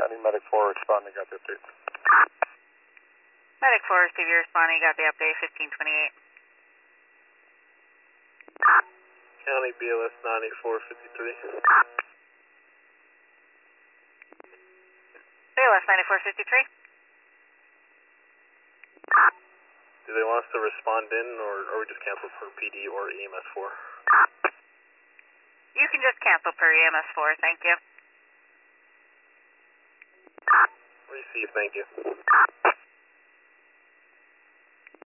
County Medic 4 responding, got the update. Medic 4, receive your responding, got the update, 1528. County BLS 9453. BLS 9453. Do they want us to respond in, or we just cancel for PD or EMS 4? You can just cancel per EMS 4, thank you. Receive, thank you.